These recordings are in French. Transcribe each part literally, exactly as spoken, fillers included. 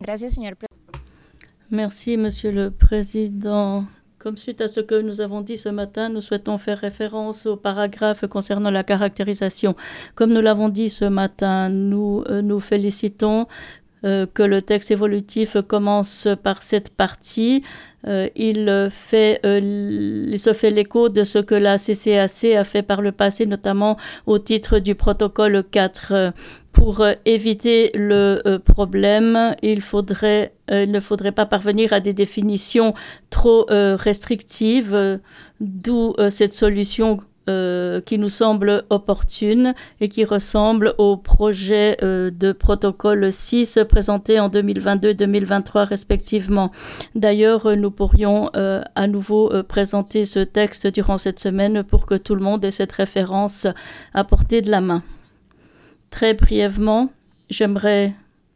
Gracias, señor. Merci, Monsieur le Président. Comme suite à ce que nous avons dit ce matin, nous souhaitons faire référence au paragraphe concernant la caractérisation. Comme nous l'avons dit ce matin, nous euh, nous félicitons euh, que le texte évolutif commence par cette partie. Euh, il, fait, euh, il se fait l'écho de ce que la C C A C a fait par le passé, notamment au titre du protocole quatre. Pour euh, éviter le euh, problème, il, faudrait, euh, il ne faudrait pas parvenir à des définitions trop euh, restrictives, euh, d'où euh, cette solution euh, qui nous semble opportune et qui ressemble au projet euh, de protocole six présenté en deux mille vingt-deux deux mille vingt-trois respectivement. D'ailleurs, nous pourrions euh, à nouveau euh, présenter ce texte durant cette semaine pour que tout le monde ait cette référence à portée de la main. Très brièvement, j'aimerais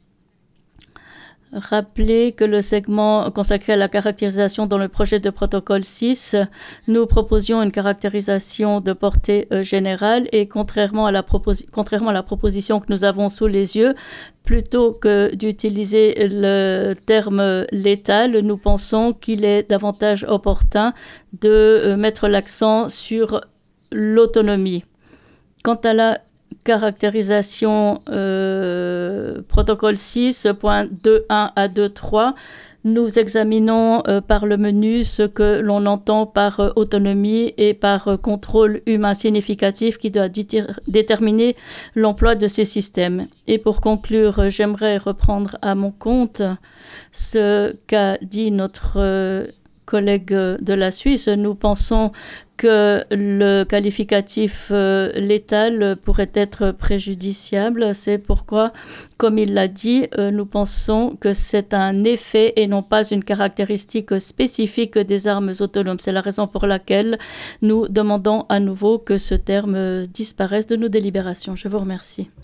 rappeler que le segment consacré à la caractérisation dans le projet de protocole six, nous proposions une caractérisation de portée euh, générale et contrairement à, la contrairement à la proposition que nous avons sous les yeux, plutôt que d'utiliser le terme létal, nous pensons qu'il est davantage opportun de euh, mettre l'accent sur l'autonomie. Quant à la caractérisation euh, protocole six point deux un à deux point trois, nous examinons euh, par le menu ce que l'on entend par euh, autonomie et par euh, contrôle humain significatif qui doit déterminer l'emploi de ces systèmes. Et pour conclure, j'aimerais reprendre à mon compte ce qu'a dit notre euh, collègue de la Suisse. Nous pensons que le qualificatif euh, létal pourrait être préjudiciable. C'est pourquoi, comme il l'a dit, euh, nous pensons que c'est un effet et non pas une caractéristique spécifique des armes autonomes. C'est la raison pour laquelle nous demandons à nouveau que ce terme disparaisse de nos délibérations. Je vous remercie.